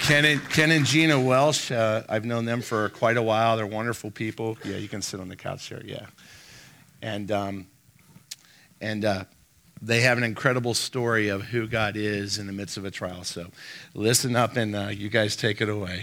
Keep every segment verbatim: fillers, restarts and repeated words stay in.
Ken and, Ken and Gina Welsh, uh, I've known them for quite a while. They're wonderful people. Yeah, you can sit on the couch there, yeah. And um, and uh, they have an incredible story of who God is in the midst of a trial. So listen up and uh, you guys take it away.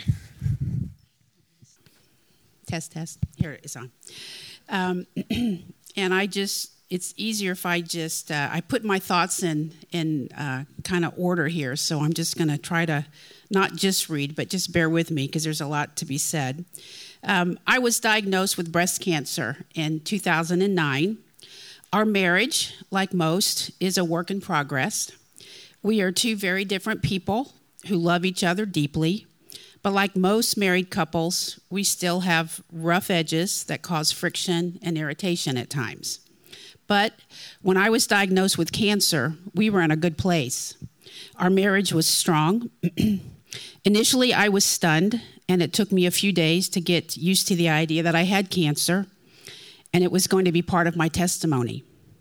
Test, test. Here it is on. Um, and I just, it's easier if I just, uh, I put my thoughts in, in uh, kind of order here. So I'm just going to try to not just read, but just bear with me because there's a lot to be said. Um, I was diagnosed with breast cancer in two thousand nine. Our marriage, like most, is a work in progress. We are two very different people who love each other deeply. But like most married couples, we still have rough edges that cause friction and irritation at times. But when I was diagnosed with cancer, we were in a good place. Our marriage was strong. Initially, I was stunned, and it took me a few days to get used to the idea that I had cancer, and it was going to be part of my testimony.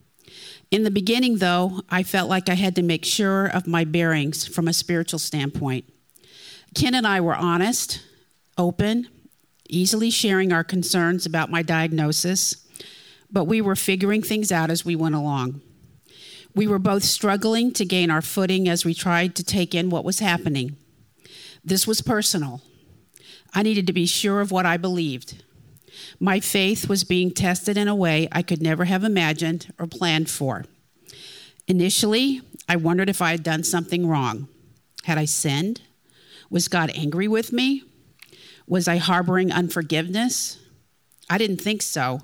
In the beginning, though, I felt like I had to make sure of my bearings from a spiritual standpoint. Ken and I were honest, open, easily sharing our concerns about my diagnosis, but we were figuring things out as we went along. We were both struggling to gain our footing as we tried to take in what was happening. This was personal. I needed to be sure of what I believed. My faith was being tested in a way I could never have imagined or planned for. Initially, I wondered if I had done something wrong. Had I sinned? Was God angry with me? Was I harboring unforgiveness? I didn't think so.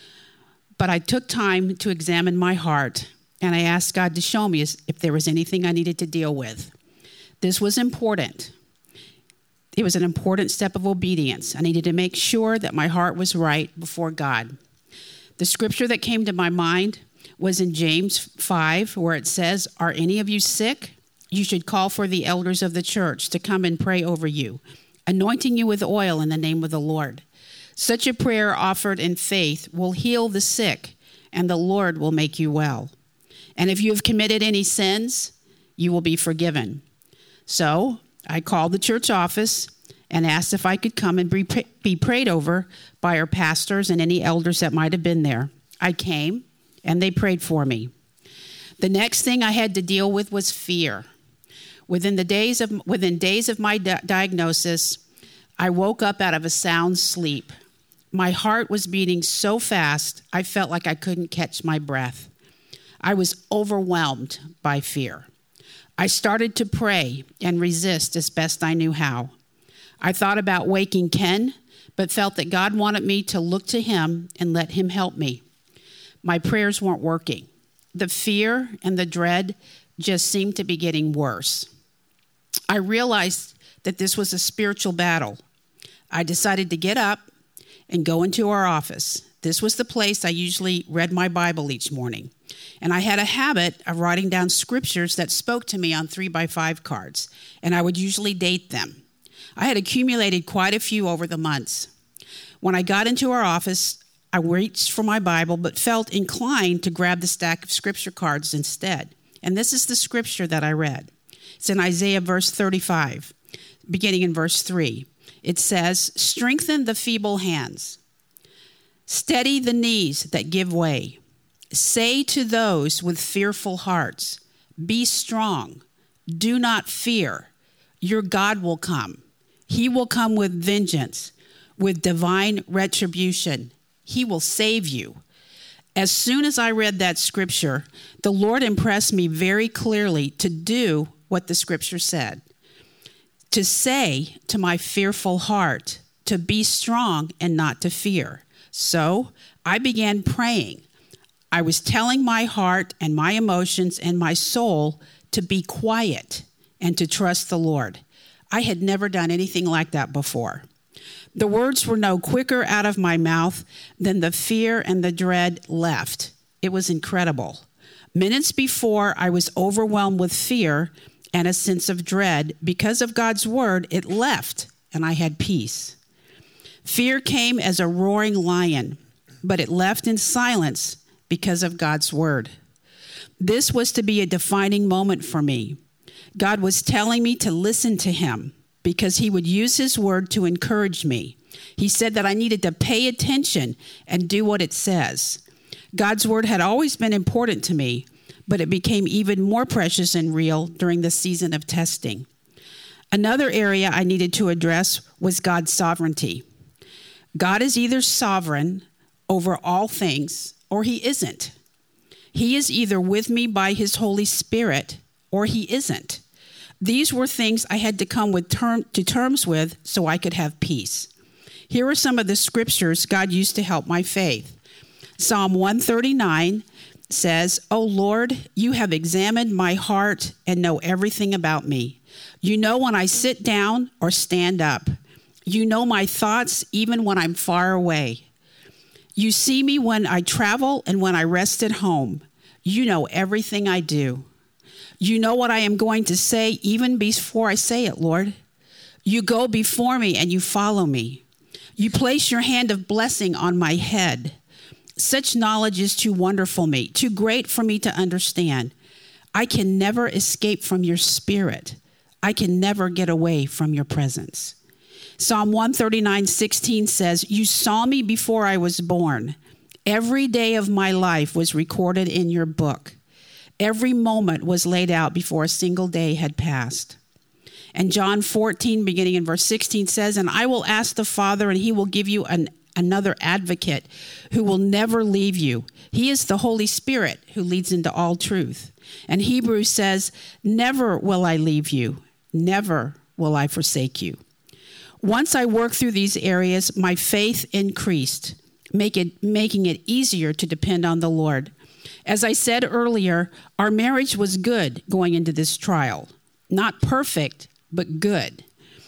But I took time to examine my heart, and I asked God to show me if there was anything I needed to deal with. This was important. It was an important step of obedience. I needed to make sure that my heart was right before God. The scripture that came to my mind was in James five, where it says, "Are any of you sick? You should call for the elders of the church to come and pray over you, anointing you with oil in the name of the Lord. Such a prayer offered in faith will heal the sick, and the Lord will make you well. And if you have committed any sins, you will be forgiven." So I called the church office and asked if I could come and be prayed over by our pastors and any elders that might have been there. I came, and they prayed for me. The next thing I had to deal with was fear. Within the days of within days of my di- diagnosis, I woke up out of a sound sleep. My heart was beating so fast, I felt like I couldn't catch my breath. I was overwhelmed by fear. I started to pray and resist as best I knew how. I thought about waking Ken, but felt that God wanted me to look to him and let him help me. My prayers weren't working. The fear and the dread just seemed to be getting worse. I realized that this was a spiritual battle. I decided to get up and go into our office. This was the place I usually read my Bible each morning. And I had a habit of writing down scriptures that spoke to me on three by five cards, and I would usually date them. I had accumulated quite a few over the months. When I got into our office, I reached for my Bible, but felt inclined to grab the stack of scripture cards instead. And this is the scripture that I read. It's in Isaiah verse thirty-five, beginning in verse three. It says, "Strengthen the feeble hands. Steady the knees that give way. Say to those with fearful hearts, be strong. Do not fear. Your God will come. He will come with vengeance, with divine retribution. He will save you." As soon as I read that scripture, the Lord impressed me very clearly to do what the scripture said. To say to my fearful heart, to be strong and not to fear. So I began praying. I was telling my heart and my emotions and my soul to be quiet and to trust the Lord. I had never done anything like that before. The words were no quicker out of my mouth than the fear and the dread left. It was incredible. Minutes before, I was overwhelmed with fear and a sense of dread. Because of God's word, it left, and I had peace. Fear came as a roaring lion, but it left in silence because of God's word. This was to be a defining moment for me. God was telling me to listen to him. because he would use his word to encourage me. He said that I needed to pay attention and do what it says. God's word had always been important to me, but it became even more precious and real during the season of testing. Another area I needed to address was God's sovereignty. God is either sovereign over all things or he isn't. He is either with me by his Holy Spirit or he isn't. These were things I had to come with term, to terms with so I could have peace. Here are some of the scriptures God used to help my faith. Psalm one thirty-nine says, "O Lord, you have examined my heart and know everything about me. You know when I sit down or stand up. You know my thoughts even when I'm far away. You see me when I travel and when I rest at home. You know everything I do. You know what I am going to say even before I say it, Lord. You go before me and you follow me. You place your hand of blessing on my head. Such knowledge is too wonderful for me, too great for me to understand. I can never escape from your spirit. I can never get away from your presence." Psalm one thirty-nine sixteen says, "You saw me before I was born. Every day of my life was recorded in your book. Every moment was laid out before a single day had passed." And John fourteen, beginning in verse sixteen says, "And I will ask the Father, and he will give you an another advocate who will never leave you. He is the Holy Spirit who leads into all truth." And Hebrews says, "Never will I leave you. Never will I forsake you." Once I worked through these areas, my faith increased, make it, making it easier to depend on the Lord. As I said earlier, our marriage was good going into this trial. Not perfect, but good.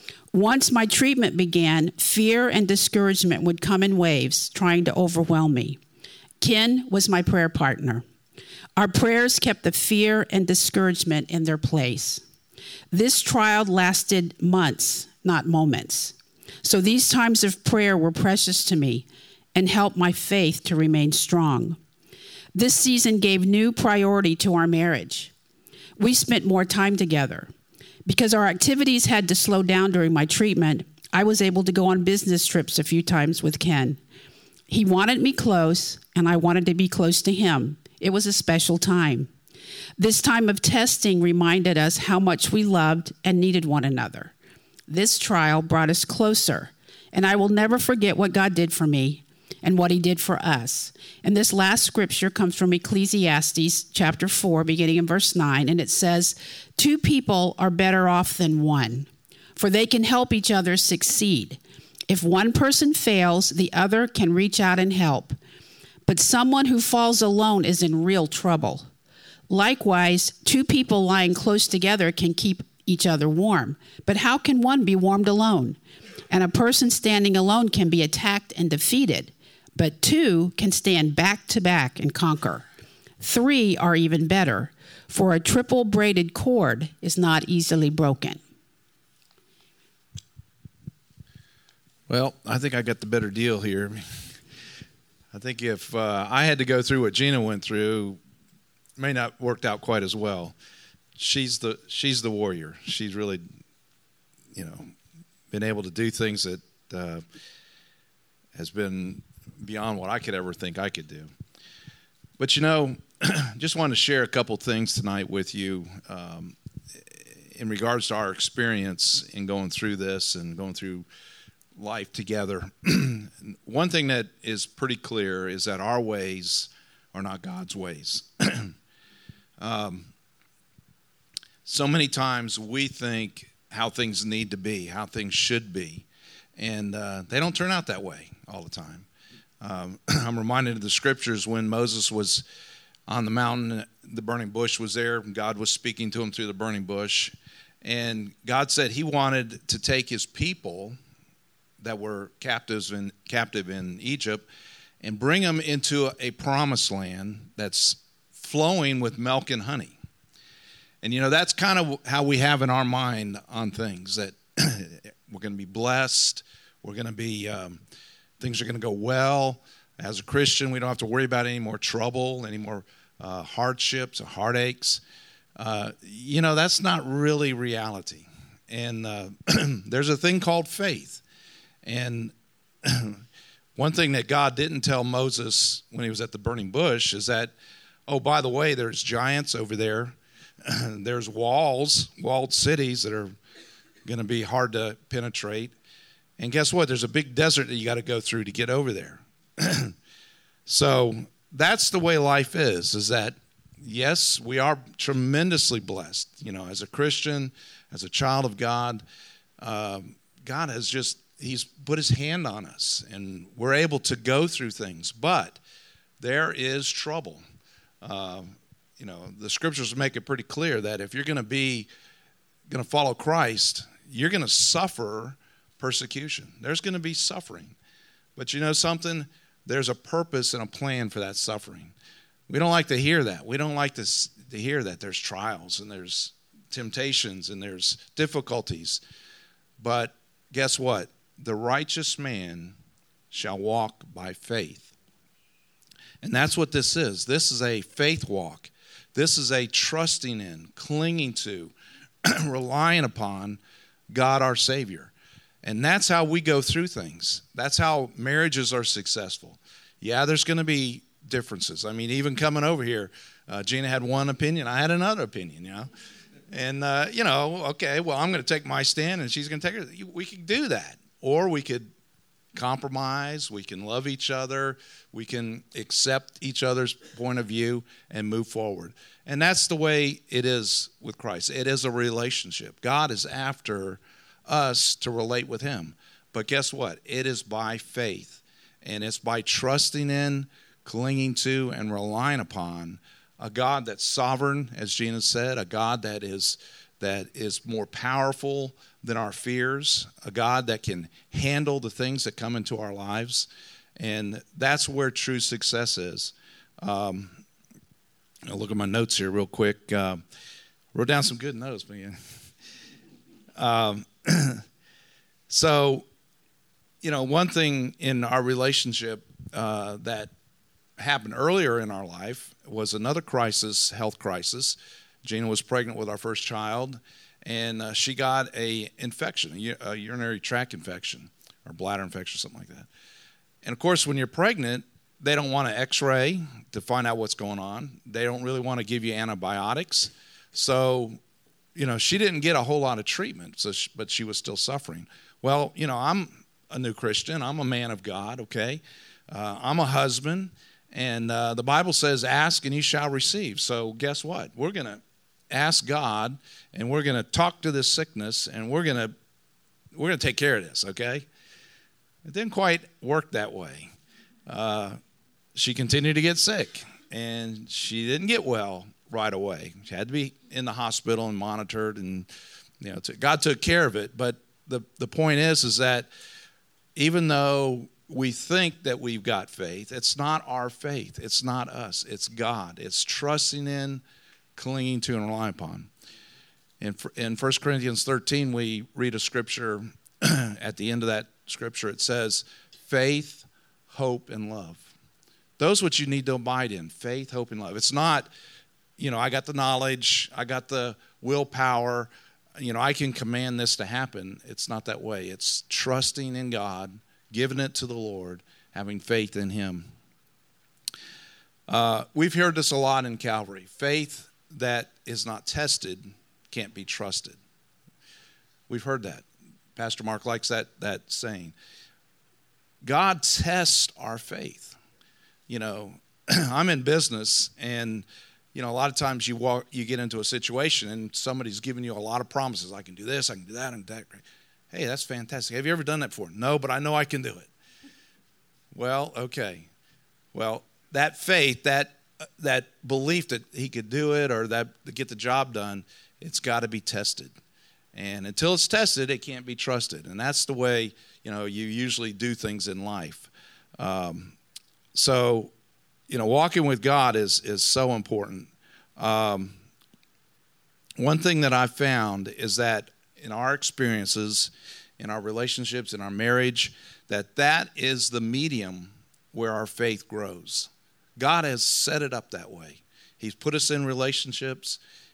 Once my treatment began, fear and discouragement would come in waves, trying to overwhelm me. Ken was my prayer partner. Our prayers kept the fear and discouragement in their place. This trial lasted months, not moments. So these times of prayer were precious to me and helped my faith to remain strong. This season gave new priority to our marriage. We spent more time together. Because our activities had to slow down during my treatment, I was able to go on business trips a few times with Ken. He wanted me close, and I wanted to be close to him. It was a special time. This time of testing reminded us how much we loved and needed one another. This trial brought us closer, and I will never forget what God did for me and what he did for us. And this last scripture comes from Ecclesiastes chapter four, beginning in verse nine, and it says, "Two people are better off than one, for they can help each other succeed. If one person fails, the other can reach out and help. But someone who falls alone is in real trouble. Likewise, two people lying close together can keep each other warm. But how can one be warmed alone? And a person standing alone can be attacked and defeated. But two can stand back to back and conquer. Three are even better, for a triple braided cord is not easily broken." Well, I think I got the better deal here. I think if uh, I had to go through what Gina went through, it may not worked out quite as well. She's the she's the warrior. She's really, you know, been able to do things that uh, has been beyond what I could ever think I could do. But, you know, just wanted to share a couple things tonight with you um, in regards to our experience in going through this and going through life together. One thing that is pretty clear is that our ways are not God's ways. um, so many times we think how things need to be, how things should be, and uh, they don't turn out that way all the time. Um, I'm reminded of the scriptures when Moses was on the mountain, the burning bush was there, and God was speaking to him through the burning bush, and God said he wanted to take his people that were captives in, captive in Egypt and bring them into a promised land that's flowing with milk and honey. And, you know, that's kind of how we have in our mind on things, that we're going to be blessed, we're going to be, um, things are going to go well. As a Christian, we don't have to worry about any more trouble, any more uh, hardships or heartaches. Uh, you know, that's not really reality. and uh, there's a thing called faith. And one thing that God didn't tell Moses when he was at the burning bush is that, oh, by the way, there's giants over there. There's walls, walled cities that are going to be hard to penetrate. And guess what? There's a big desert that you got to go through to get over there. So that's the way life is, is that, yes, we are tremendously blessed. You know, as a Christian, as a child of God, um, God has just, he's put his hand on us, and we're able to go through things. But there is trouble. Uh, you know, the scriptures make it pretty clear that if you're going to be, going to follow Christ, you're going to suffer persecution. There's going to be suffering. But you know something? There's a purpose and a plan for that suffering. We don't like to hear that. We don't like to, to hear that there's trials and there's temptations and there's difficulties. But guess what? The righteous man shall walk by faith. And that's what this is. This is a faith walk. This is a trusting in, clinging to, relying upon God our Savior. And that's how we go through things. That's how marriages are successful. Yeah, there's going to be differences. I mean, even coming over here, uh, Gina had one opinion. I had another opinion, you know. And, uh, you know, okay, well, I'm going to take my stand and she's going to take her. We could do that. Or we could compromise. We can love each other. We can accept each other's point of view and move forward. And that's the way it is with Christ. It is a relationship. God is after us to relate with him. But guess what? It is by faith, and it's by trusting in, clinging to, and relying upon a God that's sovereign, as Gina said, a God that is that is more powerful than our fears, a God that can handle the things that come into our lives. And that's where true success is. Um, I'll look at my notes here real quick. Uh, wrote down some good notes, man. Um, so, you know, one thing in our relationship uh, that happened earlier in our life was another crisis, health crisis. Gina was pregnant with our first child, and uh, she got a infection, a, a urinary tract infection or bladder infection, something like that. And, of course, when you're pregnant, they don't want to x-ray to find out what's going on. They don't really want to give you antibiotics. So, you know, she didn't get a whole lot of treatment, so she, but she was still suffering. Well, you know, I'm a new Christian. I'm a man of God, okay? Uh, I'm a husband, and uh, the Bible says, ask and you shall receive. So guess what? We're going to ask God, and we're going to talk to this sickness, and we're going to we're going to take care of this, okay? It didn't quite work that way. Uh, she continued to get sick, and she didn't get well right away. She had to be in the hospital and monitored, and you know, God took care of it. But the the point is, is that even though we think that we've got faith, it's not our faith. It's not us. It's God. It's trusting in, clinging to, and relying upon. In in First Corinthians thirteen, we read a scripture. At the end of that scripture, it says, "Faith, hope, and love." Those what you need to abide in: faith, hope, and love. It's not, you know, I got the knowledge, I got the willpower, you know, I can command this to happen. It's not that way. It's trusting in God, giving it to the Lord, having faith in him. Uh, we've heard this a lot in Calvary. Faith that is not tested can't be trusted. We've heard that. Pastor Mark likes that, that saying. God tests our faith. You know, I'm in business, and you know, a lot of times you walk, you get into a situation, and somebody's giving you a lot of promises. I can do this, I can do that, I can do that. Hey, that's fantastic. Have you ever done that before? No, but I know I can do it. Well, okay. Well, that faith, that that belief that he could do it or that to get the job done, it's got to be tested. And until it's tested, it can't be trusted. And that's the way, you know, you usually do things in life. Um, so, you know, walking with God is is so important. Um, one thing that I've found is that in our experiences, in our relationships, in our marriage, that that is the medium where our faith grows. God has set it up that way. He's put us in relationships.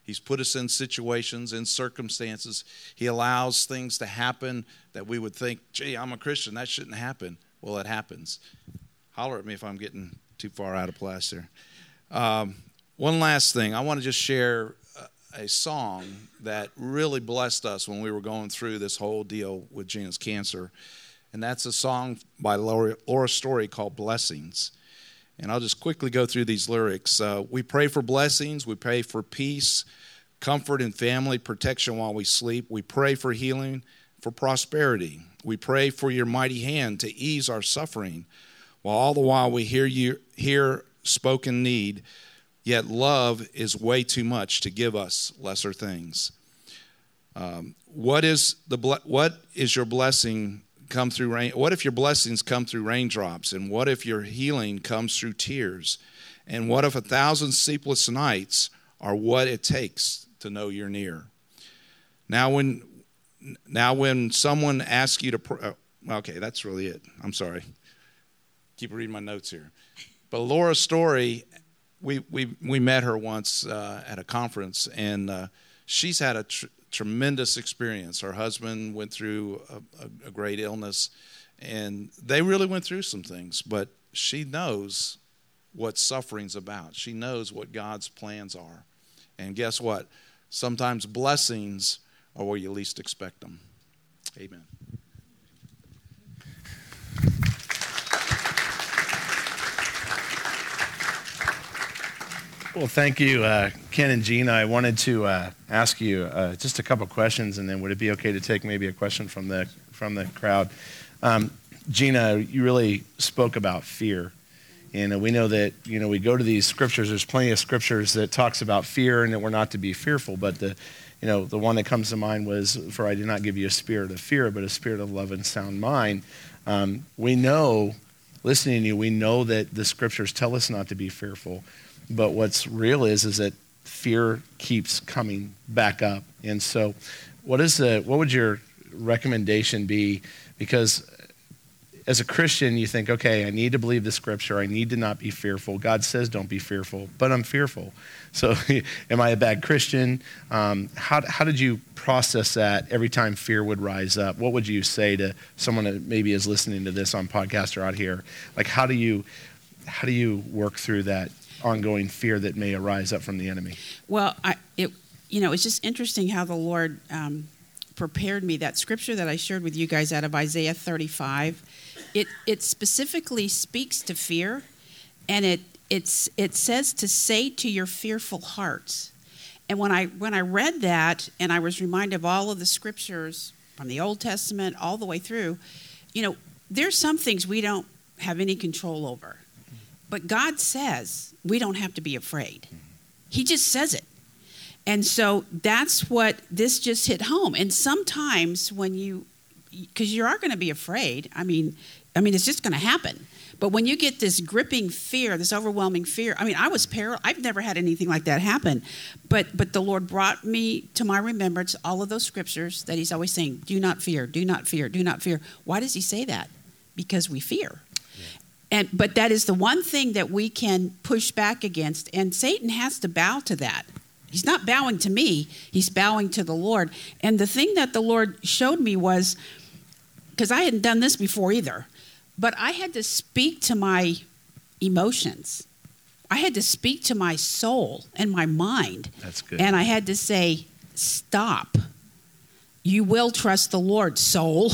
He's put us in situations, in circumstances. He allows things to happen that we would think, gee, I'm a Christian, that shouldn't happen. Well, it happens. Holler at me if I'm getting too far out of place there. Um, one last thing. I want to just share a song that really blessed us when we were going through this whole deal with Gina's cancer. And that's a song by Laura, Laura Story called Blessings. And I'll just quickly go through these lyrics. Uh, we pray for blessings. We pray for peace, comfort in family, protection while we sleep. We pray for healing, for prosperity. We pray for your mighty hand to ease our suffering, while all the while we hear you hear spoken need, yet love is way too much to give us lesser things. Um, what is the what is your blessing come through rain? What if your blessings come through raindrops? And what if your healing comes through tears? And what if a thousand sleepless nights are what it takes to know you're near? Now when now when someone asks you to pr- uh, okay, that's really it. I'm sorry. Keep reading my notes here. But Laura Story, we we we met her once uh, at a conference, and uh, she's had a tr- tremendous experience. Her husband went through a, a, a great illness, and they really went through some things. But she knows what suffering's about. She knows what God's plans are, and guess what? Sometimes blessings are where you least expect them. Amen. Well, thank you, uh, Ken and Gina. I wanted to uh, ask you uh, just a couple questions, and then would it be okay to take maybe a question from the from the crowd? Um, Gina, you really spoke about fear, and uh, we know that you know we go to these scriptures. There's plenty of scriptures that talks about fear and that we're not to be fearful. But the you know the one that comes to mind was, "For I did not give you a spirit of fear, but a spirit of love and sound mind." Um, we know, listening to you, we know that the scriptures tell us not to be fearful. But what's real is is that fear keeps coming back up. And so what is the what would your recommendation be? Because as a Christian, you think, okay, I need to believe the scripture. I need to not be fearful. God says don't be fearful, but I'm fearful. So am I a bad Christian? Um, how, how did you process that every time fear would rise up? What would you say to someone that maybe is listening to this on podcast or out here? Like, how do you how do you work through that ongoing fear that may arise up from the enemy? Well, I, it, you know, it's just interesting how the Lord um, prepared me. That scripture that I shared with you guys out of Isaiah thirty-five, it it specifically speaks to fear, and it it's it says to say to your fearful hearts. And when I when I read that, and I was reminded of all of the scriptures from the Old Testament all the way through, you know, there's some things we don't have any control over. But God says we don't have to be afraid. He just says it. And so that's what this just hit home. And sometimes when you, because you are going to be afraid, I mean, I mean, it's just going to happen. But when you get this gripping fear, this overwhelming fear, I mean, I was paralyzed. I've never had anything like that happen. But but the Lord brought me to my remembrance all of those scriptures that he's always saying, do not fear, do not fear, do not fear. Why does he say that? Because we fear. And, but that is the one thing that we can push back against, and Satan has to bow to that. He's not bowing to me, he's bowing to the Lord. And the thing that the Lord showed me was, because I hadn't done this before either, but I had to speak to my emotions. I had to speak to my soul and my mind. That's good. And I had to say, stop. You will trust the Lord, soul.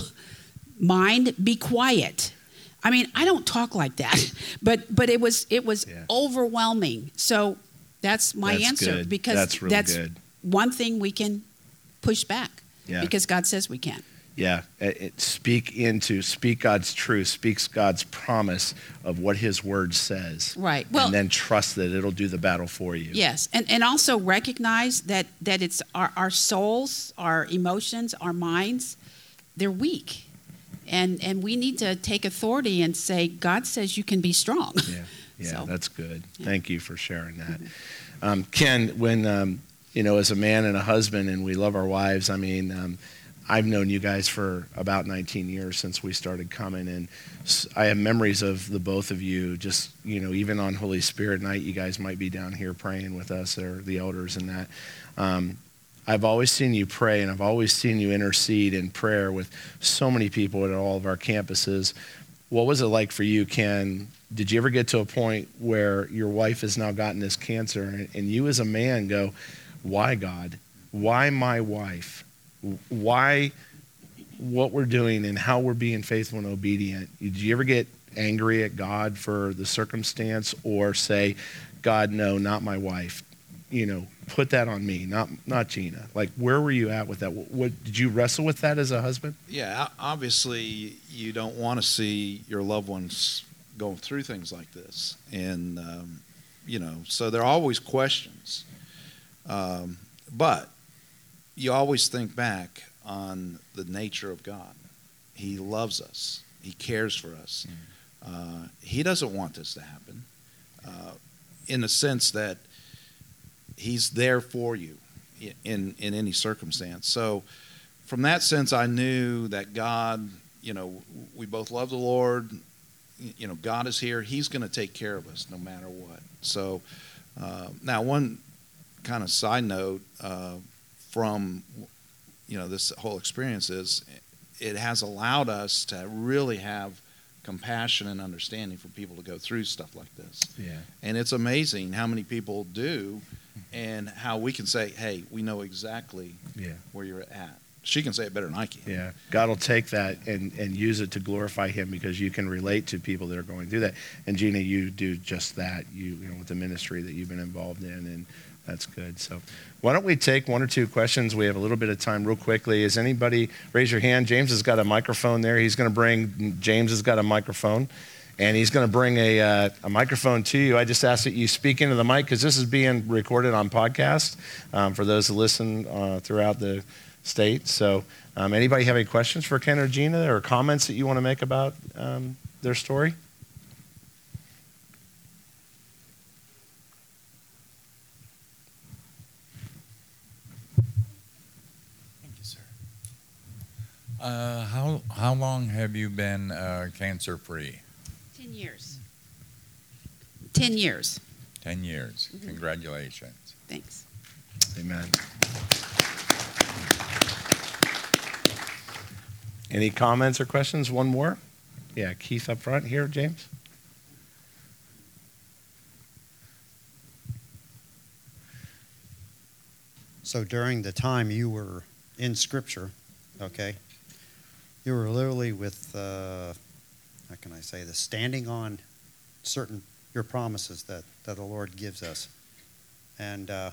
Mind, be quiet. I mean, I don't talk like that, but but it was it was yeah. overwhelming. So that's my that's answer good. because that's, really that's good. one thing we can push back yeah. because God says we can. Yeah, it, it, speak into, speak God's truth, speaks God's promise of what his word says. Right. Well, and then trust that it'll do the battle for you. Yes, and, and also recognize that, that it's our, our souls, our emotions, our minds, they're weak. And and we need to take authority and say, God says you can be strong. Yeah, yeah, so, that's good. Yeah. Thank you for sharing that. Mm-hmm. Um, Ken, when, um, you know, as a man and a husband and we love our wives, I mean, um, I've known you guys for about nineteen years since we started coming, and I have memories of the both of you just, you know, even on Holy Spirit night, you guys might be down here praying with us or the elders and that. Um, I've always seen you pray, and I've always seen you intercede in prayer with so many people at all of our campuses. What was it like for you, Ken? Did you ever get to a point where your wife has now gotten this cancer, and, and you as a man go, why, God? Why my wife? Why what we're doing and how we're being faithful and obedient? Did you ever get angry at God for the circumstance, or say, God, no, not my wife? You know, put that on me, not not Gina. Like, where were you at with that? What, what did you wrestle with that as a husband? Yeah, obviously you don't want to see your loved ones going through things like this, and um, you know, so there are always questions. Um, but you always think back on the nature of God. He loves us. He cares for us. Mm. Uh, he doesn't want this to happen, uh, in the sense that He's there for you in, in any circumstance. So from that sense, I knew that God, you know, we both love the Lord. You know, God is here. He's going to take care of us no matter what. So uh, now one kind of side note uh, from, you know, this whole experience is it has allowed us to really have compassion and understanding for people to go through stuff like this. Yeah. And it's amazing how many people do, and how we can say, hey, we know exactly yeah. where you're at. She can say it better than I can. Yeah. God will take that and, and use it to glorify Him, because you can relate to people that are going through that. And Gina, you do just that, you, you know, with the ministry that you've been involved in, and that's good. So why don't we take one or two questions? We have a little bit of time real quickly. Is anybody, raise your hand. James has got a microphone there. He's going to bring, James has got a microphone. And he's going to bring a, uh, a microphone to you. I just ask that you speak into the mic, because this is being recorded on podcast um, for those who listen uh, throughout the state. So um, anybody have any questions for Ken or Gina, or comments that you want to make about um, their story? Thank you, sir. Uh, how, how long have you been uh, cancer-free? Ten years. Ten years. Ten years. Mm-hmm. Congratulations. Thanks. Amen. Any comments or questions? One more? Yeah, Keith up front here, James. So during the time you were in Scripture, okay, you were literally with... Uh, how can I say this, standing on certain, your promises that, that the Lord gives us, and uh,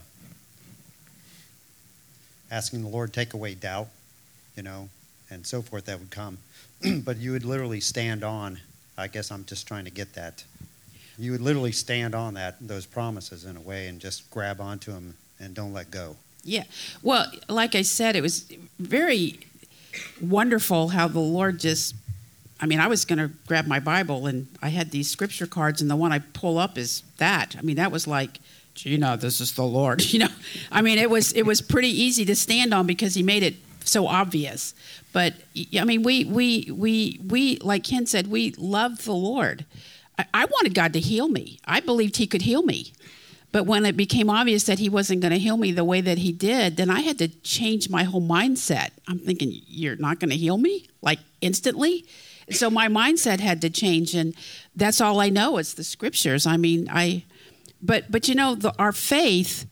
asking the Lord take away doubt, you know, and so forth that would come. But you would literally stand on, I guess I'm just trying to get that, you would literally stand on that, those promises in a way, and just grab onto them and don't let go. Yeah. Well, like I said, it was very wonderful how the Lord just, I mean, I was going to grab my Bible, and I had these scripture cards, and the one I pull up is that. I mean, that was like, Gina, this is the Lord. You know, I mean, it was it was pretty easy to stand on, because He made it so obvious. But I mean, we we we we like Ken said, we loved the Lord. I, I wanted God to heal me. I believed He could heal me. But when it became obvious that He wasn't going to heal me the way that He did, then I had to change my whole mindset. I'm thinking, you're not going to heal me, like, instantly? So my mindset had to change, and that's all I know is the Scriptures. I mean, I, but but you know, the, our faith,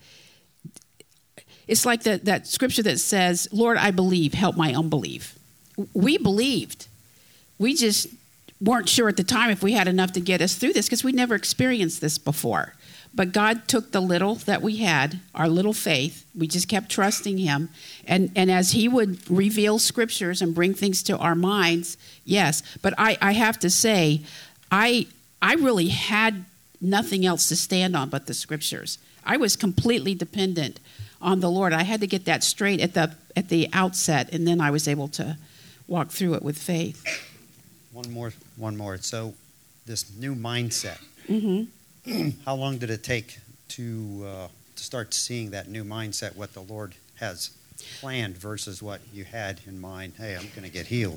it's like that that Scripture that says, Lord, I believe, help my unbelief. We believed. We just weren't sure at the time if we had enough to get us through this, because we'd never experienced this before. But God took the little that we had, our little faith, we just kept trusting Him. And, and as He would reveal Scriptures and bring things to our minds, yes. But I, I have to say, I, I really had nothing else to stand on but the Scriptures. I was completely dependent on the Lord. I had to get that straight at the, at the outset, and then I was able to walk through it with faith. One more, one more. So this new mindset. Mm-hmm. How long did it take to uh, to start seeing that new mindset, what the Lord has planned versus what you had in mind? Hey, I'm going to get healed.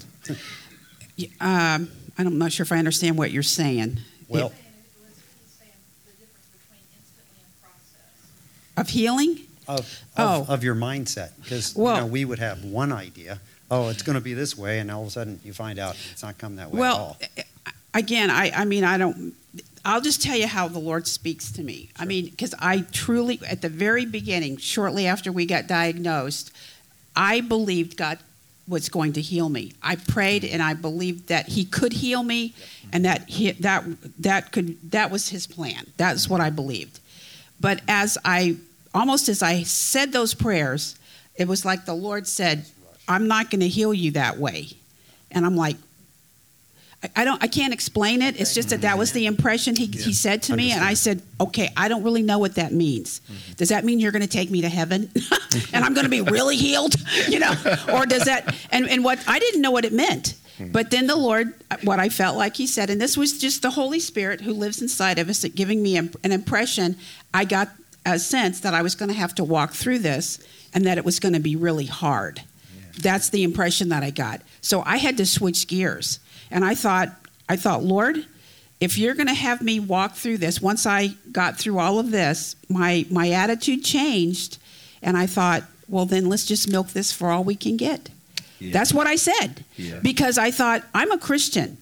um, I'm not sure if I understand what you're saying. Well, it, of healing? of, of, Oh. of your mindset. Because Well- you know, we would have one idea, oh, it's going to be this way, and all of a sudden you find out it's not coming that way at all. Well, again, I, I mean, I don't, I'll just tell you how the Lord speaks to me. I mean, because I truly, at the very beginning, shortly after we got diagnosed, I believed God was going to heal me. I prayed and I believed that He could heal me, and that he, that that could that was His plan. That's what I believed. But as I almost as I said those prayers, it was like the Lord said, "I'm not going to heal you that way," and I'm like, I, I don't, I can't explain it. It's just that that was the impression he, he said to me, and I said, okay, I don't really know what that means. Does that mean you're going to take me to heaven, and I'm going to be really healed, you know, or does that? And and what I didn't know what it meant, but then the Lord, what I felt like He said, and this was just the Holy Spirit who lives inside of us, giving me an impression. I got a sense that I was going to have to walk through this, and that it was going to be really hard. That's the impression that I got. So I had to switch gears. And I thought, I thought, Lord, if you're going to have me walk through this, once I got through all of this, my, my attitude changed. And I thought, well, then let's just milk this for all we can get. Yeah. That's what I said. Yeah. Because I thought, I'm a Christian.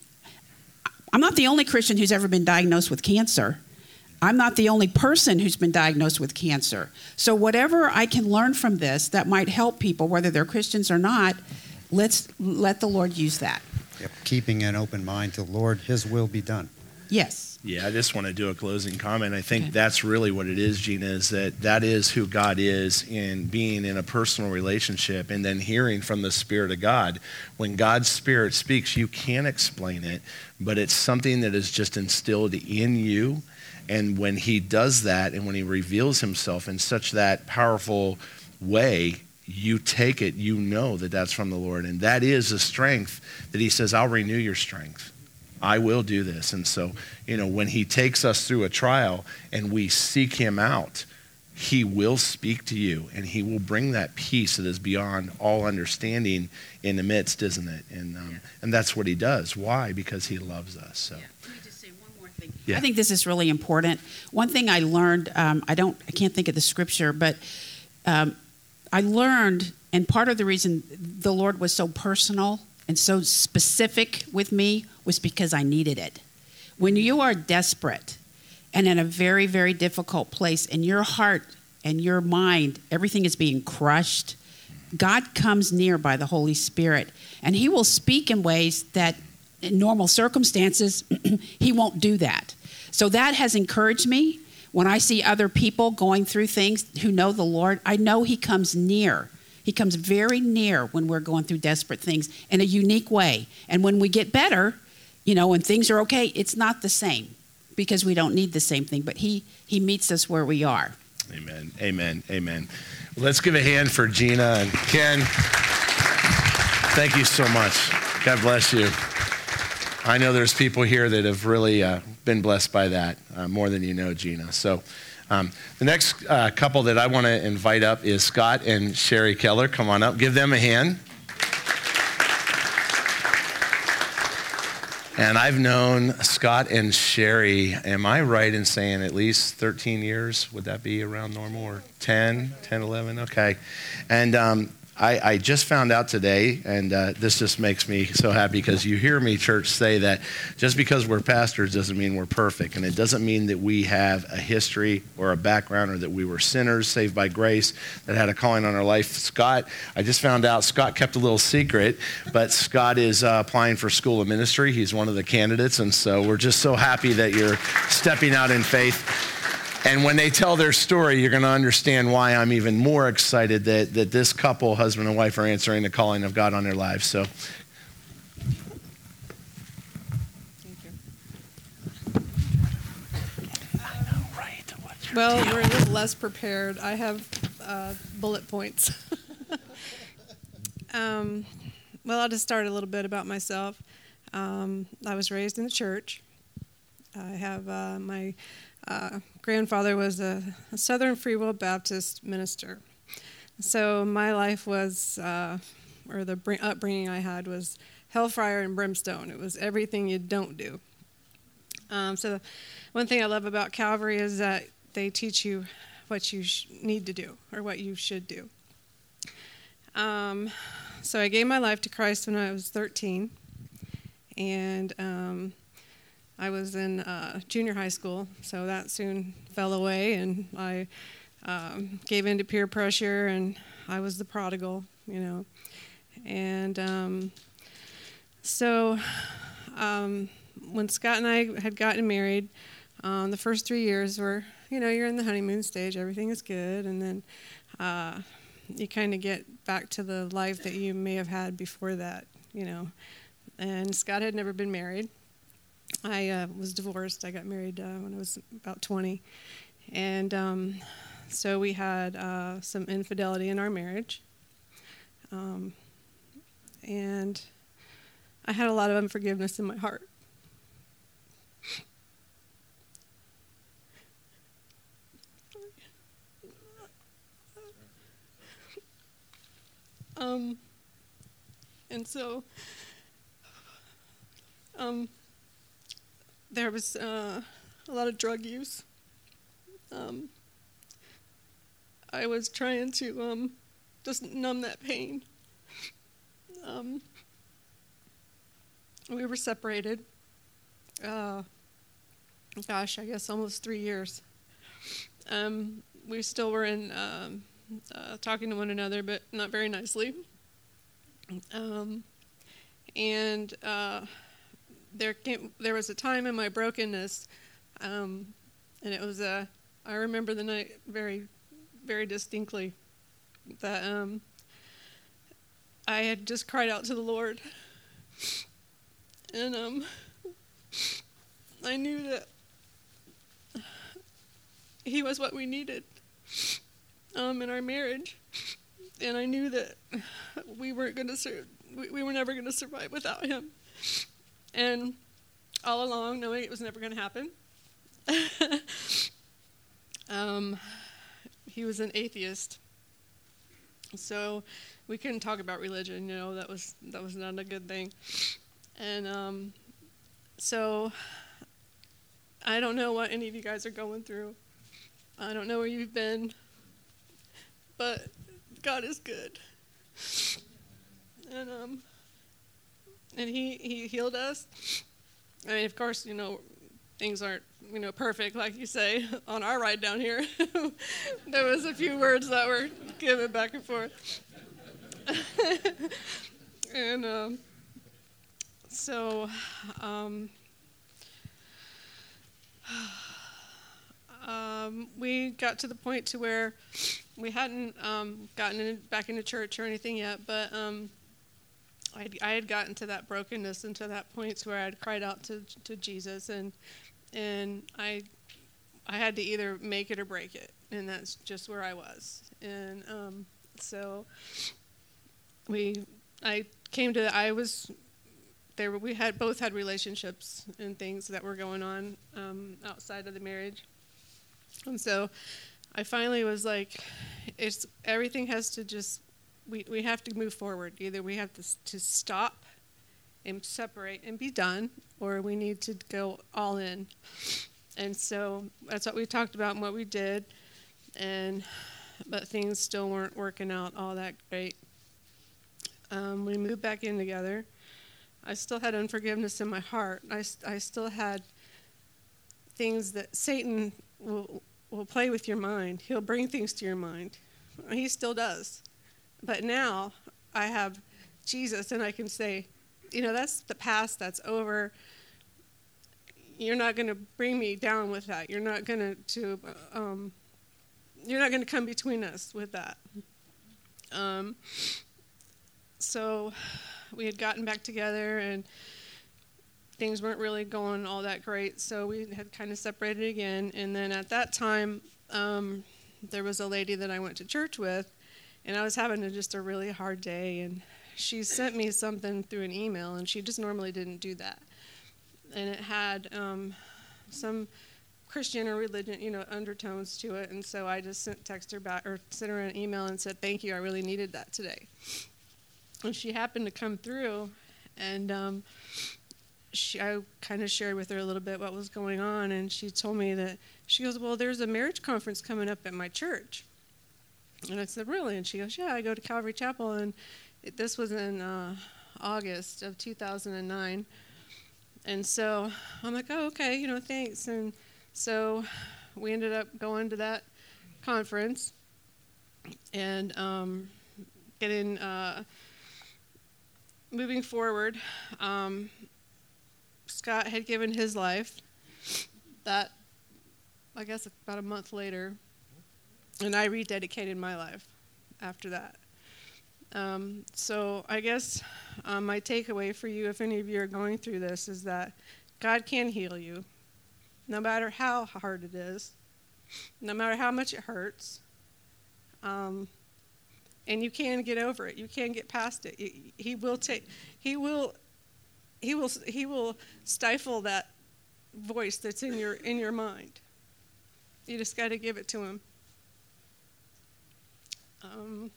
I'm not the only Christian who's ever been diagnosed with cancer. I'm not the only person who's been diagnosed with cancer. So whatever I can learn from this that might help people, whether they're Christians or not, let's let the Lord use that. Yep. Keeping an open mind to the Lord, His will be done. Yes. Yeah, I just want to do a closing comment. I think Okay. that's really what it is, Gina, is that that is who God is in being in a personal relationship and then hearing from the Spirit of God. When God's Spirit speaks, you can't explain it, but it's something that is just instilled in you. And when He does that and when He reveals Himself in such that powerful way, you take it, you know that that's from the Lord. And that is the strength that He says, I'll renew your strength. I will do this. And so, you know, when He takes us through a trial and we seek Him out, He will speak to you and He will bring that peace that is beyond all understanding in the midst, isn't it? And um, and that's what He does. Why? Because He loves us. So. Yeah. Let me just say one more thing. Yeah. I think this is really important. One thing I learned, um, I don't, I can't think of the scripture, but um, I learned, and part of the reason the Lord was so personal and so specific with me was because I needed it. When you are desperate and in a very, very difficult place, and your heart and your mind, everything is being crushed, God comes near by the Holy Spirit, and He will speak in ways that in normal circumstances, He won't do that. So that has encouraged me. When I see other people going through things who know the Lord, I know He comes near. He comes very near when we're going through desperate things in a unique way. And when we get better, you know, when things are okay, it's not the same because we don't need the same thing. But He He meets us where we are. Amen. Amen. Amen. Let's give a hand for Gina and Ken. Thank you so much. God bless you. I know there's people here that have really uh, been blessed by that, uh, more than you know, Gina. So um, the next uh, couple that I want to invite up is Scott and Sherry Keller. Come on up. Give them a hand. And I've known Scott and Sherry, am I right in saying at least thirteen years? Would that be around normal, or ten, ten, eleven? Okay. And um, I, I just found out today, and uh, this just makes me so happy because you hear me, church, say that just because we're pastors doesn't mean we're perfect. And it doesn't mean that we have a history or a background or that we were sinners saved by grace that had a calling on our life. Scott, I just found out Scott kept a little secret, but Scott is uh, applying for School of Ministry. He's one of the candidates, and so we're just so happy that you're stepping out in faith. And when they tell their story, you're going to understand why I'm even more excited that, that this couple, husband and wife, are answering the calling of God on their lives. So, Thank you. I know, right? Well, we're a little less prepared. I have uh, bullet points. um, well, I'll just start a little bit about myself. Um, I was raised in the church. I have uh, my uh, grandfather was a, a Southern Free Will Baptist minister. So my life was, uh, or the bring, upbringing I had was hellfire and brimstone. It was everything you don't do. Um, so one thing I love about Calvary is that they teach you what you sh- need to do or what you should do. Um, so I gave my life to Christ when I was thirteen, and um, I was in uh, junior high school, so that soon fell away, and I um, gave in to peer pressure, and I was the prodigal, you know. And um, so um, when Scott and I had gotten married, um, the first three years were, you know, you're in the honeymoon stage, everything is good, and then uh, you kind of get back to the life that you may have had before that, you know. And Scott had never been married. I uh, was divorced. I got married uh, when I was about twenty. And um, so we had uh, some infidelity in our marriage. Um, and I had a lot of unforgiveness in my heart. Um, and so um, there was uh, a lot of drug use. Um, I was trying to um, just numb that pain. Um, we were separated. Uh, gosh, I guess almost three years. Um, we still were in um, uh, talking to one another, but not very nicely. Um, and uh, there came there was a time in my brokenness, um, and it was a. I remember the night very, very distinctly. That um, I had just cried out to the Lord, and um, I knew that He was what we needed um, in our marriage, and I knew that we weren't going to sur- we, we were never going to survive without Him. And all along, knowing it was never going to happen, um, he was an atheist. So we couldn't talk about religion, you know, that was that was not a good thing. And um, so I don't know what any of you guys are going through. I don't know where you've been, but God is good. And um, and he, he healed us. I mean, of course, you know, things aren't, you know, perfect, like you say, on our ride down here. There was a few words that were given back and forth. And um, so um, um, we got to the point to where we hadn't um, gotten in, back into church or anything yet, but um, I, I had gotten to that brokenness and to that point where I had cried out to to Jesus, and and I I had to either make it or break it, and that's just where I was. And um, so we I came to I was there. We had both had relationships and things that were going on um, outside of the marriage, and so I finally was like, it's everything has to just. We we have to move forward. Either we have to to stop and separate and be done, or we need to go all in. And so that's what we talked about and what we did. And but things still weren't working out all that great. Um, we moved back in together. I still had unforgiveness in my heart. I, I still had things that Satan will will play with your mind. He'll bring things to your mind. He still does. But now I have Jesus, and I can say, you know, that's the past, that's over. You're not going to bring me down with that. You're not going to, to um, you're not going to come between us with that. Um, so we had gotten back together, and things weren't really going all that great. So we had kind of separated again. And then at that time, um, there was a lady that I went to church with. And I was having a, just a really hard day, and she sent me something through an email, and she just normally didn't do that. And it had um, some Christian or religion, you know, undertones to it, and so I just sent text her back or sent her an email and said, "Thank you, I really needed that today." And she happened to come through, and um, she, I kind of shared with her a little bit what was going on, and she told me that, she goes, well, there's a marriage conference coming up at my church. And I said, really? And she goes, yeah, I go to Calvary Chapel, and it, this was in uh, August of two thousand nine. And so I'm like, oh, okay, you know, thanks. And so we ended up going to that conference and um, getting, uh, moving forward. Um, Scott had given his life that, I guess, about a month later, and I rededicated my life after that. Um, so I guess um, my takeaway for you, if any of you are going through this, is that God can heal you, no matter how hard it is, no matter how much it hurts, um, and you can get over it. You can get past it. He, he will take. He will. He will. He will stifle that voice that's in your in your mind. You just got to give it to him. Um,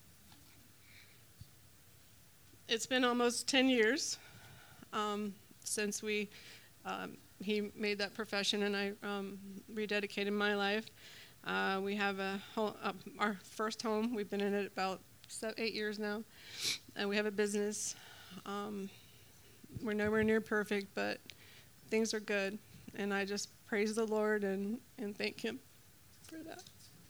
it's been almost ten years um, since we um, he made that profession, and I um, rededicated my life. Uh, we have a home, uh, our first home. We've been in it about seven, eight years now, and we have a business. Um, we're nowhere near perfect, but things are good, and I just praise the Lord and, and thank Him for that.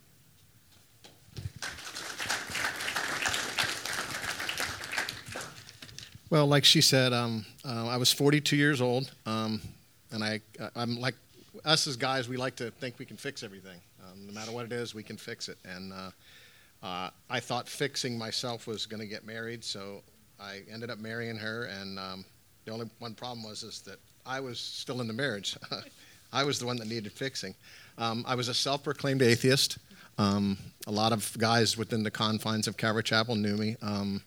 Well, like she said, um, uh, I was forty-two years old, um, and I, I'm like us as guys, we like to think we can fix everything. Um, no matter what it is, we can fix it. And uh, uh, I thought fixing myself was going to get married, so I ended up marrying her. And um, the only one problem was is that I was still in the marriage. I was the one that needed fixing. Um, I was a self-proclaimed atheist. Um, a lot of guys within the confines of Calvary Chapel knew me. Um,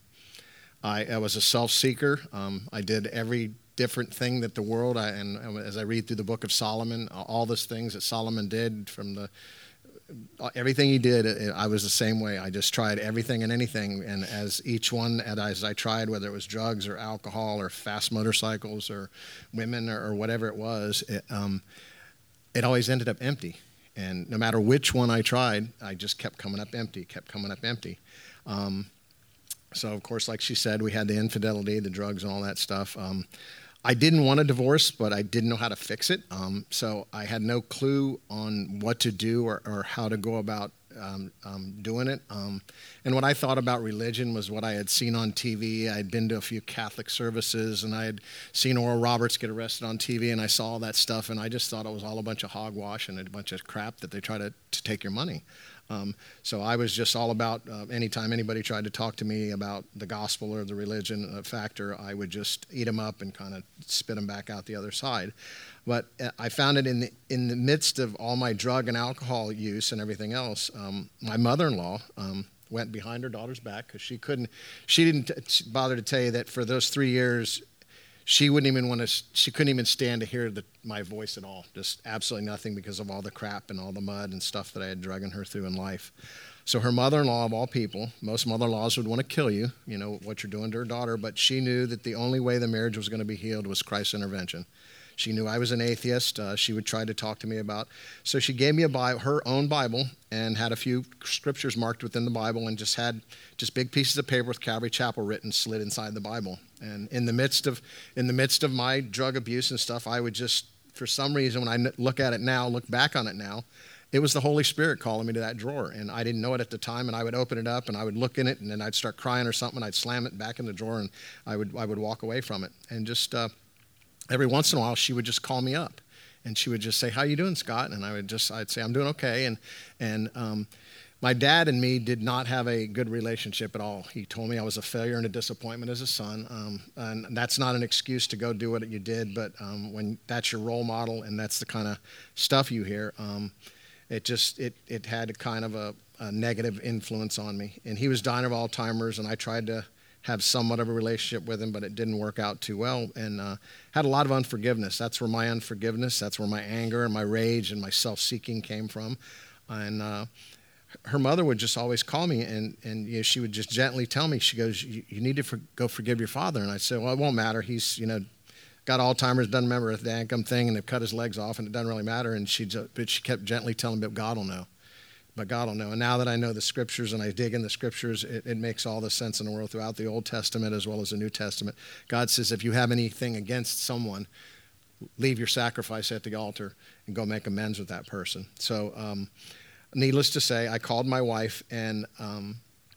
I, I was a self-seeker. Um, I did every different thing that the world, I, and as I read through the book of Solomon, all those things that Solomon did, from the everything he did, I was the same way. I just tried everything and anything, and as each one, as I tried, whether it was drugs or alcohol or fast motorcycles or women or, or whatever it was, it, um, it always ended up empty. And no matter which one I tried, I just kept coming up empty, kept coming up empty. Um, So, of course, like she said, we had the infidelity, the drugs, and all that stuff. Um, I didn't want a divorce, but I didn't know how to fix it. Um, so I had no clue on what to do or, or how to go about um, um, doing it. Um, and what I thought about religion was what I had seen on T V. I had been to a few Catholic services, and I had seen Oral Roberts get arrested on T V, and I saw all that stuff, and I just thought it was all a bunch of hogwash and a bunch of crap that they try to, to take your money. Um, so I was just all about, uh, anytime anybody tried to talk to me about the gospel or the religion uh, factor, I would just eat them up and kind of spit them back out the other side. But uh, I found it in the, in the midst of all my drug and alcohol use and everything else, um, my mother-in-law um, went behind her daughter's back because she couldn't, she didn't t- bother to tell you that for those three years, she wouldn't even want to, she couldn't even stand to hear the, my voice at all, just absolutely nothing because of all the crap and all the mud and stuff that I had dragged her through in life. So her mother-in-law, of all people, most mother-in-laws would want to kill you, you know, what you're doing to her daughter, but she knew that the only way the marriage was going to be healed was Christ's intervention. She knew I was an atheist. Uh, she would try to talk to me about. So she gave me a Bible, her own Bible, and had a few scriptures marked within the Bible, and just had just big pieces of paper with Calvary Chapel written slid inside the Bible. And in the midst of in the midst of my drug abuse and stuff, I would just, for some reason, when I look at it now, look back on it now, it was the Holy Spirit calling me to that drawer, and I didn't know it at the time. And I would open it up, and I would look in it, and then I'd start crying or something. I'd slam it back in the drawer, and I would I would walk away from it, and just. Uh, Every once in a while, she would just call me up, and she would just say, "How you doing, Scott?" And I would just, I'd say, "I'm doing okay." And and um, my dad and me did not have a good relationship at all. He told me I was a failure and a disappointment as a son, um, and that's not an excuse to go do what you did. But um, when that's your role model and that's the kind of stuff you hear, um, it just it it had a kind of a, a negative influence on me. And he was dying of Alzheimer's, and I tried to have somewhat of a relationship with him, but it didn't work out too well, and uh, had a lot of unforgiveness. That's where my unforgiveness, that's where my anger and my rage and my self-seeking came from. And uh, her mother would just always call me, and, and you know, she would just gently tell me, she goes, you, you need to for, go forgive your father. And I'd say, well, it won't matter. He's, you know, got Alzheimer's, doesn't remember a dang thing, and they've cut his legs off, and it doesn't really matter. And she, but she kept gently telling me, but God will know. But God will know. And now that I know the scriptures and I dig in the scriptures, it, it makes all the sense in the world throughout the Old Testament as well as the New Testament. God says, if you have anything against someone, leave your sacrifice at the altar and go make amends with that person. So um, needless to say, I called my wife and um,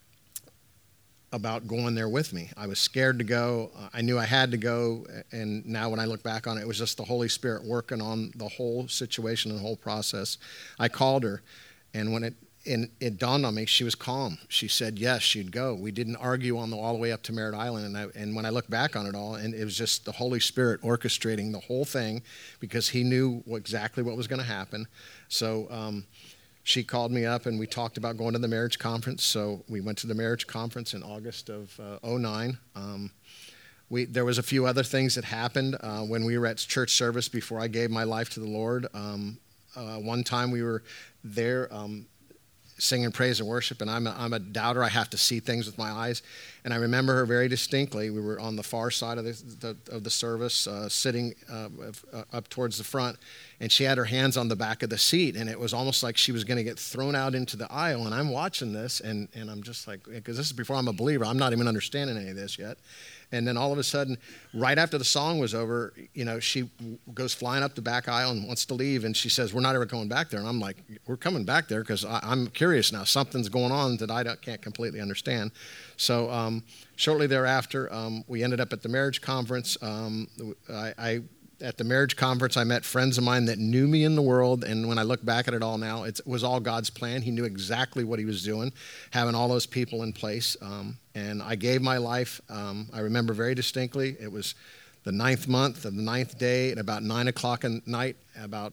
about going there with me. I was scared to go. I knew I had to go. And now when I look back on it, it was just the Holy Spirit working on the whole situation and the whole process. I called her. And when it, and it dawned on me, she was calm. She said yes, she'd go. We didn't argue on the all the way up to Merritt Island. And, I, and when I look back on it all, and it was just the Holy Spirit orchestrating the whole thing because he knew exactly what was going to happen. So um, she called me up, and we talked about going to the marriage conference. So we went to the marriage conference in August of uh, oh nine. Um, we, there was a few other things that happened uh, when we were at church service before I gave my life to the Lord. Um, uh, one time we were there um, singing praise and worship, and I'm a, I'm a doubter. I have to see things with my eyes. And I remember her very distinctly. We were on the far side of the, the, of the service, uh, sitting uh, up towards the front, and she had her hands on the back of the seat, and it was almost like she was going to get thrown out into the aisle. And I'm watching this, and, and I'm just like, because this is before I'm a believer. I'm not even understanding any of this yet. And then all of a sudden, right after the song was over, you know, she goes flying up the back aisle and wants to leave. And she says, we're not ever going back there. And I'm like, we're coming back there because I'm curious now. Something's going on that I don't, can't completely understand. So um, shortly thereafter, um, we ended up at the marriage conference. Um, I, I At the marriage conference, I met friends of mine that knew me in the world, and when I look back at it all now, it was all God's plan. He knew exactly what he was doing, having all those people in place, um, and I gave my life. Um, I remember very distinctly, it was the ninth month of the ninth day at about nine o'clock at night, about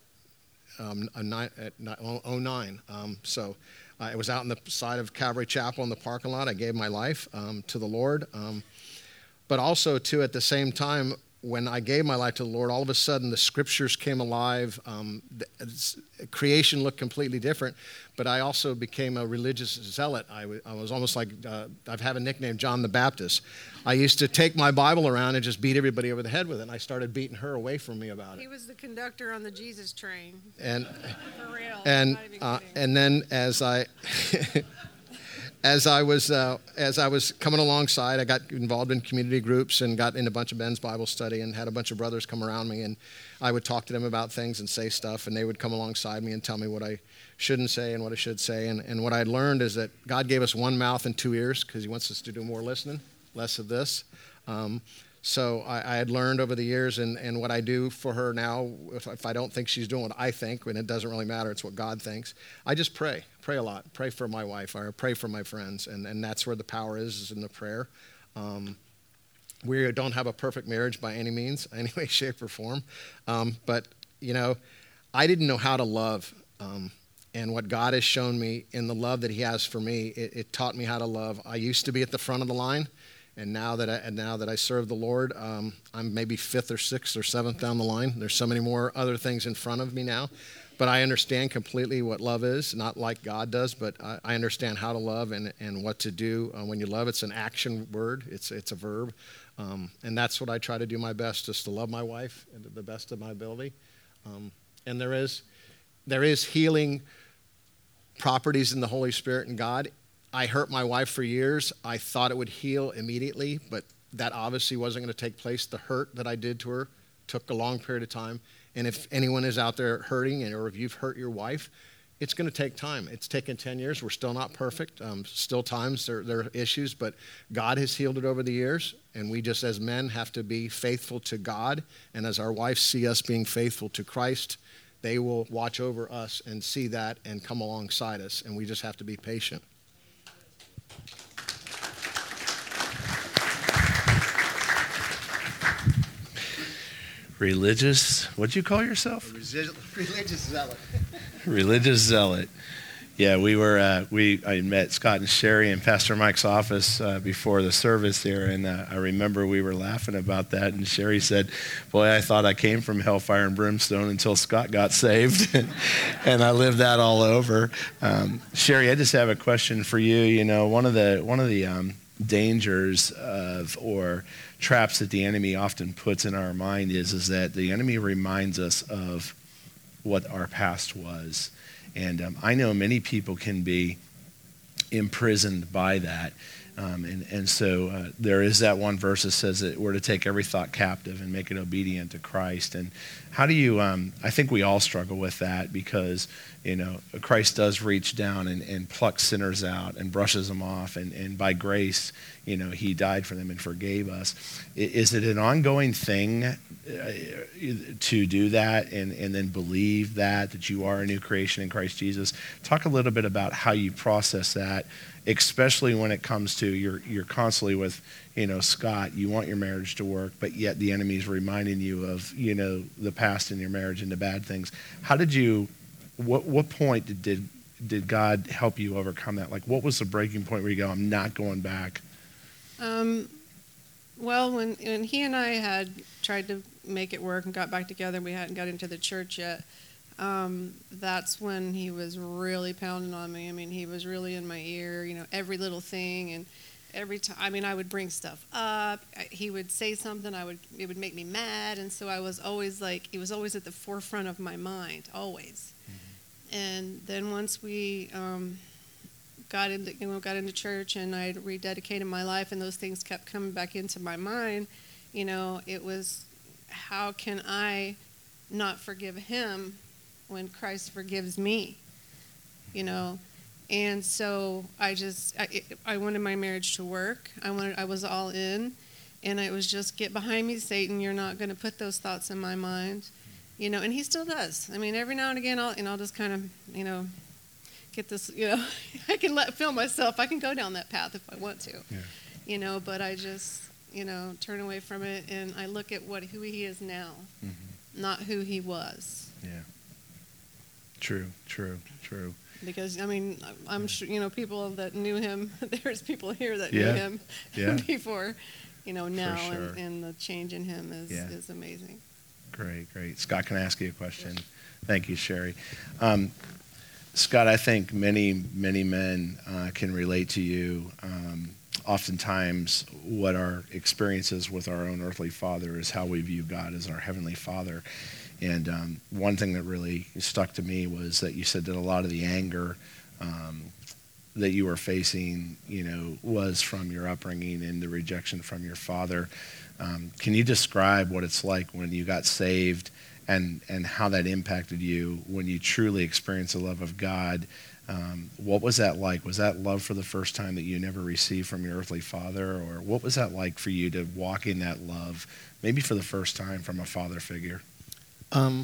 um, a nine, at oh nine. Um, so uh, I was out on the side of Calvary Chapel in the parking lot. I gave my life um, to the Lord, um, but also, too, at the same time, when I gave my life to the Lord, all of a sudden the scriptures came alive. Um, the, creation looked completely different, but I also became a religious zealot. I, w- I was almost like, uh, I have a nickname, John the Baptist. I used to take my Bible around and just beat everybody over the head with it, and I started beating her away from me about it. He was the conductor on the Jesus train. And, For real. and, Not even uh, kidding. and then as I... As I was uh, as I was coming alongside, I got involved in community groups and got in a bunch of men's Bible study and had a bunch of brothers come around me, and I would talk to them about things and say stuff, and they would come alongside me and tell me what I shouldn't say and what I should say. And, and what I learned is that God gave us one mouth and two ears because he wants us to do more listening, less of this. Um, so I, I had learned over the years, and, and what I do for her now, if, if I don't think she's doing what I think, and it doesn't really matter, it's what God thinks, I just pray. Pray a lot. Pray for my wife, or pray for my friends, and, and that's where the power is, is in the prayer. Um, we don't have a perfect marriage by any means, any way, shape, or form. Um, but, you know, I didn't know how to love. Um, and what God has shown me in the love that he has for me, it, it taught me how to love. I used to be at the front of the line, and now that I, and now that I serve the Lord, um, I'm maybe fifth or sixth or seventh down the line. There's so many more other things in front of me now. But I understand completely what love is, not like God does, but I, I understand how to love and, and what to do uh, when you love. It's an action word. It's it's a verb. Um, and that's what I try to do my best, just to love my wife to the best of my ability. Um, and there is there is healing properties in the Holy Spirit and God. I hurt my wife for years. I thought it would heal immediately, but that obviously wasn't going to take place. The hurt that I did to her took a long period of time. And if anyone is out there hurting, or if you've hurt your wife, it's going to take time. It's taken ten years. We're still not perfect. Um, still times there, there are issues, but God has healed it over the years. And we just as men have to be faithful to God. And as our wives see us being faithful to Christ, they will watch over us and see that and come alongside us. And we just have to be patient. Religious, what'd you call yourself? Religious zealot. Religious zealot. Yeah, we were, uh, we, I met Scott and Sherry in Pastor Mike's office uh, before the service there, and uh, I remember we were laughing about that, and Sherry said, boy, I thought I came from hellfire and brimstone until Scott got saved, and I lived that all over. Um, Sherry, I just have a question for you. You know, one of the, one of the, um, dangers of or traps that the enemy often puts in our mind is, is that the enemy reminds us of what our past was. And um, I know many people can be imprisoned by that. Um, and, and so uh, there is that one verse that says that we're to take every thought captive and make it obedient to Christ. And how do you, um, I think we all struggle with that because, you know, Christ does reach down and, and pluck sinners out and brushes them off. And, and by grace, you know, he died for them and forgave us. Is it an ongoing thing uh, to do that and, and then believe that, that you are a new creation in Christ Jesus? Talk a little bit about how you process that, especially when it comes to you're, you're constantly with, you know, Scott, you want your marriage to work, but yet the enemy's reminding you of, you know, the past in your marriage and the bad things. How did you, what, what point did, did, did God help you overcome that? Like, what was the breaking point where you go, I'm not going back? Um, well, when, when he and I had tried to make it work and got back together, we hadn't got into the church yet. Um, that's when he was really pounding on me. I mean, he was really in my ear, you know, every little thing. And every time, I mean, I would bring stuff up. He would say something, I would, it would make me mad. And so I was always like, he was always at the forefront of my mind, always. Mm-hmm. And then once we um, got into, you know, got into church and I rededicated my life and those things kept coming back into my mind, you know, it was, how can I not forgive him when Christ forgives me, you know? And so I just, I, I wanted my marriage to work. I wanted, I was all in, and it was just, get behind me, Satan. You're not going to put those thoughts in my mind, you know? And he still does. I mean, every now and again, I'll, and I'll just kind of, you know, get this, you know, I can let feel myself. I can go down that path if I want to, yeah. You know, but I just, you know, turn away from it, and I look at what, who he is now, mm-hmm. not who he was. Yeah. True, true, true. Because, I mean, I'm sure, you know, people that knew him, there's people here that yeah. knew him yeah. before, you know, now, sure. and, and the change in him is, yeah. is amazing. Great, great. Scott, can I ask you a question? Yes. Thank you, Sherry. Um, Scott, I think many, many men uh, can relate to you. Um, oftentimes, what our experiences with our own earthly father is how we view God as our heavenly Father. And um, one thing that really stuck to me was that you said that a lot of the anger um, that you were facing, you know, was from your upbringing and the rejection from your father. Um, can you describe what it's like when you got saved and, and how that impacted you when you truly experienced the love of God? Um, what was that like? Was that love for the first time that you never received from your earthly father? Or what was that like for you to walk in that love, maybe for the first time from a father figure? Um,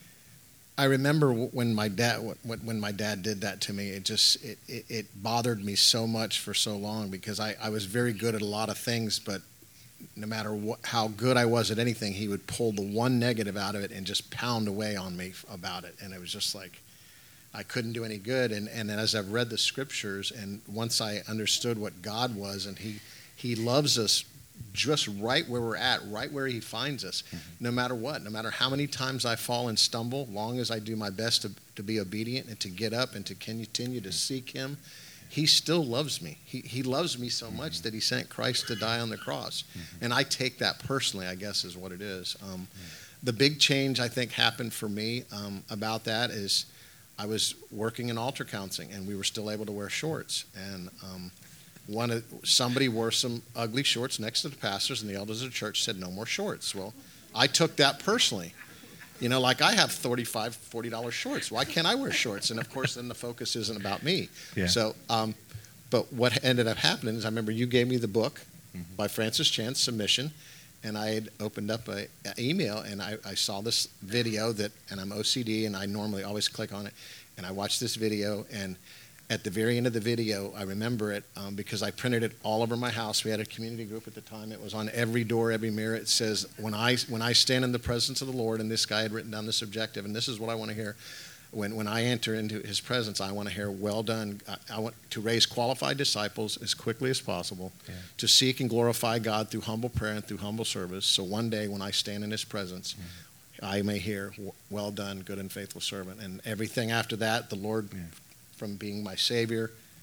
I remember when my dad when my dad did that to me. It just it, it, it bothered me so much for so long because I, I was very good at a lot of things, but no matter what, how good I was at anything, he would pull the one negative out of it and just pound away on me about it. And it was just like I couldn't do any good. And and as I've read the scriptures, and once I understood what God was, and he he loves us just right where we're at, right where he finds us, mm-hmm. no matter what, no matter how many times I fall and stumble, long as I do my best to, to be obedient and to get up and to continue to seek him, he still loves me. He he loves me so much mm-hmm. that he sent Christ to die on the cross. Mm-hmm. And I take that personally, I guess is what it is. Um, mm-hmm. The big change I think happened for me um, about that is I was working in altar counseling, and we were still able to wear shorts. And um, One of, somebody wore some ugly shorts next to the pastors, and the elders of the church said, no more shorts. Well, I took that personally. You know, like I have thirty-five dollars, forty dollars shorts. Why can't I wear shorts? And, of course, then the focus isn't about me. Yeah. So, um, but what ended up happening is I remember you gave me the book mm-hmm. by Francis Chan, Submission, and I had opened up an email, and I, I saw this video that, and I'm O C D, and I normally always click on it, and I watched this video, and at the very end of the video, I remember it um, because I printed it all over my house. We had a community group at the time. It was on every door, every mirror. It says, when I when I stand in the presence of the Lord, and this guy had written down this objective, and this is what I want to hear. When when I enter into his presence, I want to hear, well done. I, I want to raise qualified disciples as quickly as possible, yeah. to seek and glorify God through humble prayer and through humble service. So one day when I stand in his presence, mm-hmm. I may hear, well done, good and faithful servant. And everything after that, the Lord... Yeah. from being my Savior, yeah.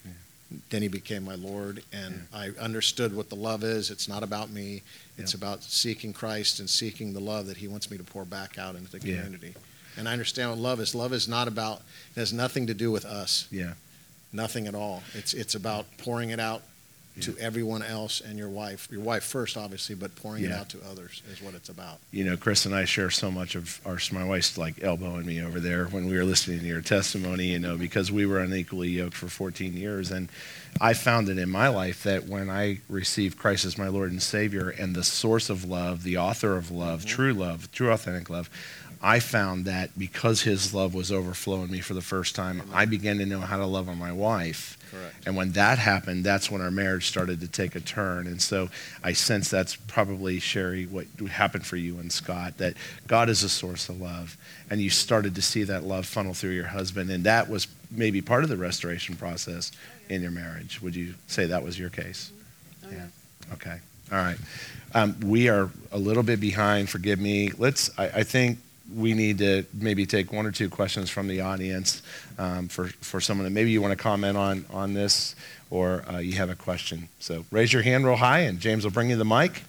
then he became my Lord, and I understood what the love is. It's not about me. It's Yeah. about seeking Christ and seeking the love that he wants me to pour back out into the Yeah. community. And I understand what love is. Love is not about, it has nothing to do with us. Yeah. Nothing at all. It's it's about pouring it out to everyone else and your wife. Your wife first, obviously, but pouring it Yeah. out to others is what it's about. You know, Chris and I share so much of our, my wife's like elbowing me over there when we were listening to your testimony, you know, because we were unequally yoked for fourteen years. And I found it in my life that when I received Christ as my Lord and Savior and the source of love, the author of love, mm-hmm. true love, true authentic love, I found that because his love was overflowing me for the first time, Amen. I began to know how to love on my wife. Correct. And when that happened, that's when our marriage started to take a turn. And so I sense that's probably, Sherry, what happened for you and Scott, that God is a source of love. And you started to see that love funnel through your husband. And that was maybe part of the restoration process in your marriage. Would you say that was your case? Oh, yeah. yeah. Okay. All right. Um, we are a little bit behind. Forgive me. Let's, I, I think, we need to maybe take one or two questions from the audience um, for, for someone that maybe you want to comment on, on this, or uh, you have a question. So raise your hand real high, and James will bring you the mic.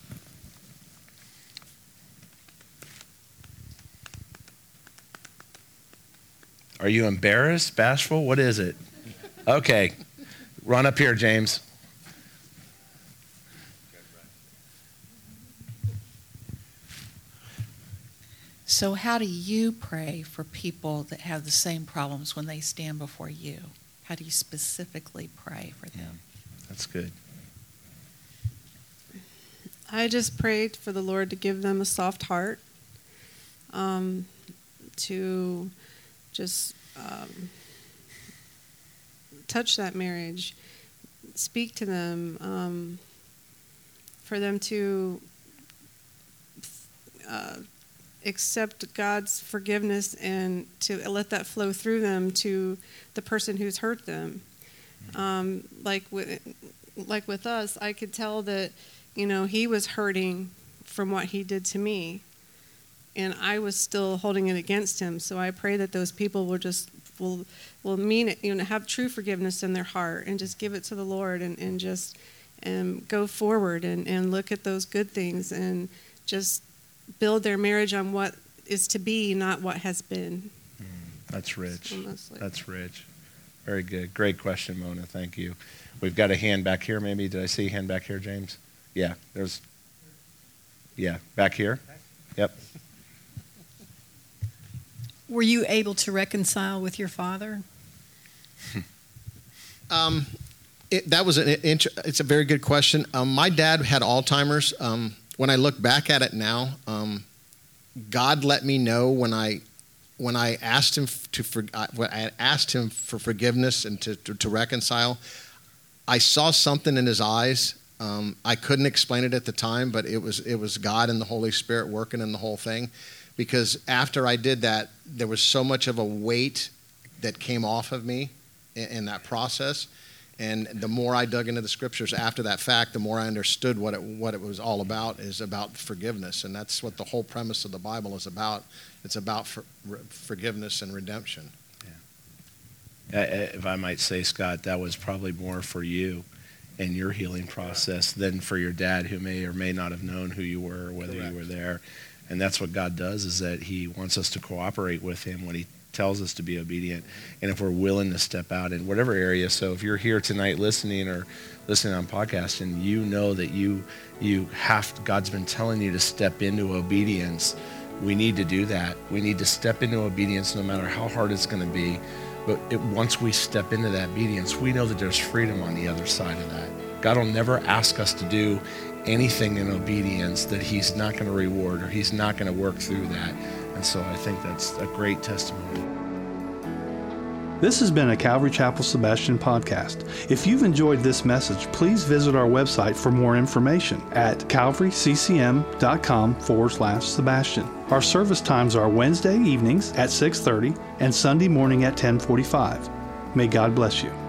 Are you embarrassed, bashful? What is it? Okay. Run up here, James. So how do you pray for people that have the same problems when they stand before you? How do you specifically pray for them? That's good. I just prayed for the Lord to give them a soft heart, um, to just um, touch that marriage, speak to them, um, for them to uh, accept God's forgiveness and to let that flow through them to the person who's hurt them. Um, like with, like with us, I could tell that, you know, he was hurting from what he did to me, and I was still holding it against him. So I pray that those people will just will will mean it, you know, have true forgiveness in their heart and just give it to the Lord and, and just and go forward and, and look at those good things and just build their marriage on what is to be, not what has been. Mm, that's rich. So that's rich. Very good. Great question, Mona. Thank you. We've got a hand back here, maybe. Did I see a hand back here, James? Yeah, there's... Yeah, back here. Yep. Were you able to reconcile with your father? um, it, that was an int- it's a very good question. Um, my dad had Alzheimer's. Um, when I look back at it now, um, God let me know when I when I asked him to for, when I asked him for forgiveness and to, to, to reconcile. I saw something in his eyes. Um, I couldn't explain it at the time, but it was it was God and the Holy Spirit working in the whole thing. Because after I did that, there was so much of a weight that came off of me in, in that process. And the more I dug into the scriptures after that fact, the more I understood what it what it was all about, is about forgiveness. And that's what the whole premise of the Bible is about. It's about for, forgiveness and redemption. Yeah. If I might say, Scott, that was probably more for you and your healing process than for your dad, who may or may not have known who you were or whether Correct. you were there. And that's what God does, is that he wants us to cooperate with him when he tells us to be obedient, and if we're willing to step out in whatever area. So if you're here tonight listening or listening on podcast and you know that you you have, God's been telling you to step into obedience, we need to do that. We need to step into obedience no matter how hard it's going to be. But it, once we step into that obedience, we know that there's freedom on the other side of that. God will never ask us to do anything in obedience that he's not going to reward, or he's not going to work through that. And so I think that's a great testimony. This has been a Calvary Chapel Sebastian podcast. If you've enjoyed this message, please visit our website for more information at calvaryccm.com forward slash Sebastian. Our service times are Wednesday evenings at six thirty and Sunday morning at ten forty-five. May God bless you.